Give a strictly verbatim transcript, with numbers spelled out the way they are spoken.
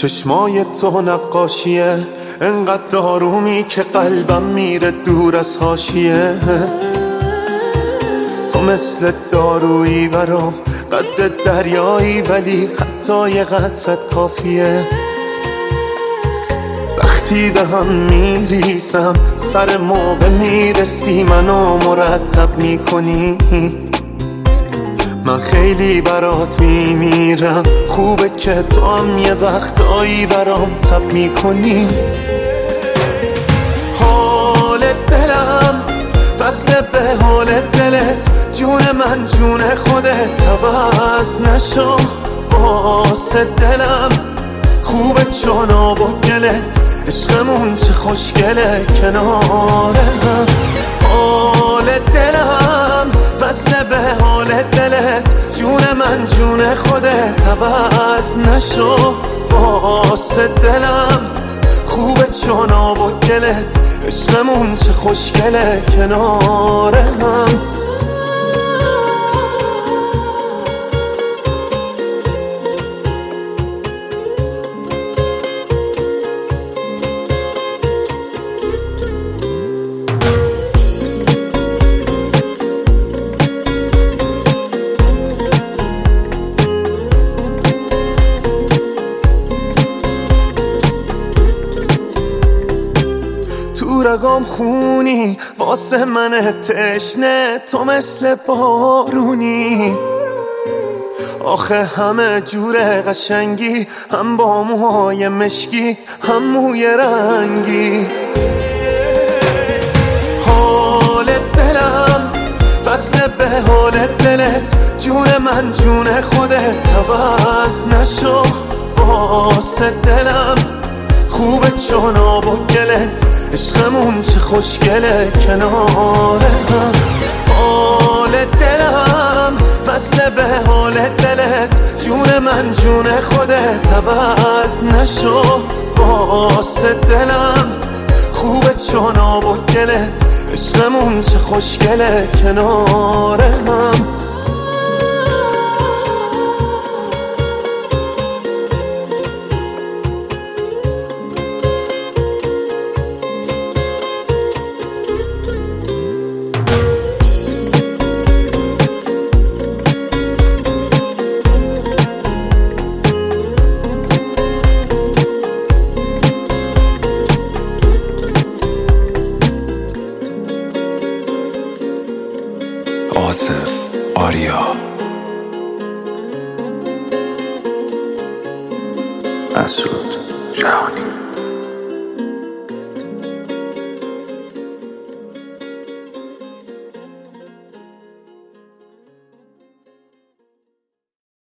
چشمای تو نقاشیه، انقدر دارومی که قلبم میره دور از حاشیه. تو مثل دارویی برام، قد دریایی ولی حتی یه قطرت کافیه. وقتی به هم میریسم سر موقع میرسی، منو مرتب میکنی. من خیلی برات میمیرم، خوبه که تو هم یه وقتایی برام تب میکنی. حال دلم فصل به حال دلت، جون من جون خودت، عوض نشو واسه دلم. خوبه چون آب و گلت، عشقمون چه خوشگله کنار هم. حال دلم فصل به حال دلت، جون من جون خودت، عوض نشو واسه دلم. خوبه چون آب و گلت، عشقمون چه خوشگله کنار هم. تو رگام خونی واسه من تشنه، تو مثل بارونی. آخه همه جور قشنگی، هم با موهای مشکی هم موی رنگی. حال دلم فصل به حال دلت، جون من جون خودت، عوض نشو واسه دلم. خوبه چون آب و گلت، عشقمون چه خوشگله کنار هم. حال دلم فصل به حال دلت، جون من جون خودت، عوض نشو واسه دلم. خوبه چون آب و گلت، عشقمون چه خوشگله کنار هم. آصف آریا مسعود جهانی.